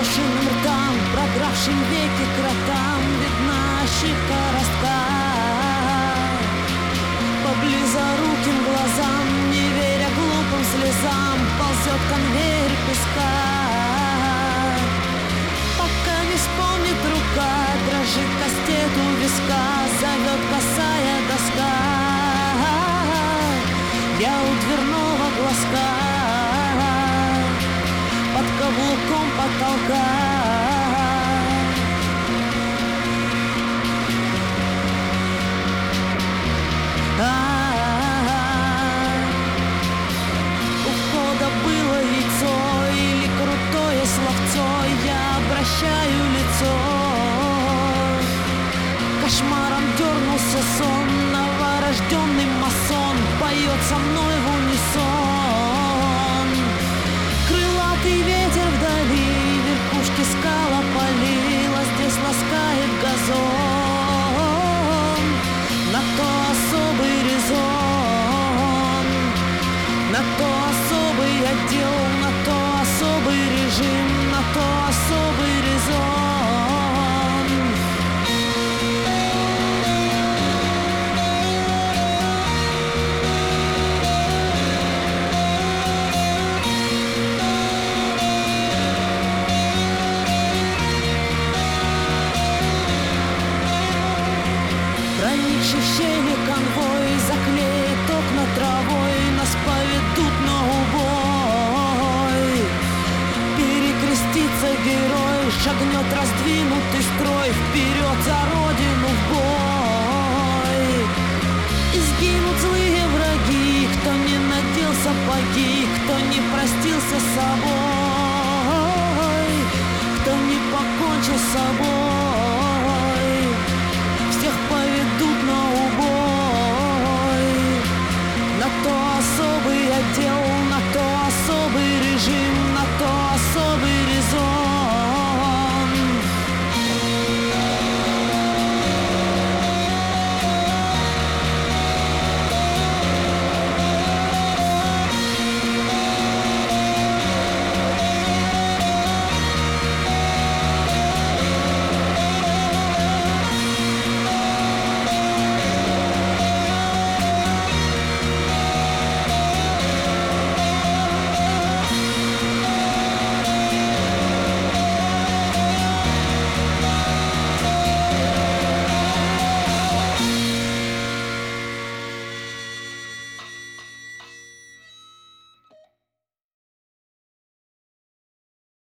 оглашенным ртам, програвшим веки кротам видна ошибка ростка. По близоруким глазам, не веря глупым слезам, ползет конвейер песка. Пока не вспомнит рука, дрожит кастет у виска, зовет косая доска. Я у дверного глазка, под каблуком потолка. У входа было яйцо или крутое словцо, я обращаю лицо. Кошмаром дернулся сон, новорожденный масон поет со мной в унисон. Крылатый ветер вдали, верхушки скал опалил, а здесь ласкает газон. На то особый резон, на то особый отдел, на то особый режим, на то особый резон. Проникший в щели конвой заклеит окна травой, нас поведут на убой. Перекрестится герой, шагнет раздвинутый строй, вперед за родину в бой. И сгинут злые враги, кто не надел сапоги, кто не простился с собой, кто не покончил с собой.